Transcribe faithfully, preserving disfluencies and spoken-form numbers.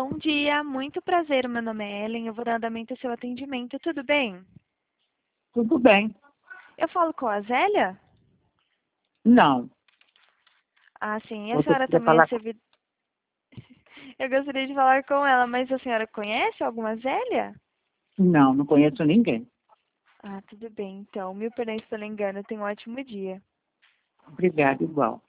Bom dia, muito prazer. Meu nome é Ellen, eu vou dar andamento ao seu atendimento. Tudo bem? Tudo bem. Eu falo com a Zélia? Não. Ah, sim. E a Você senhora precisa também é falar. servidora? Eu gostaria de falar com ela, mas a senhora conhece alguma Zélia? Não, não conheço ninguém. Ah, tudo bem, então. Mil perdões pelo engano. Tenha um ótimo dia. Obrigada, igual.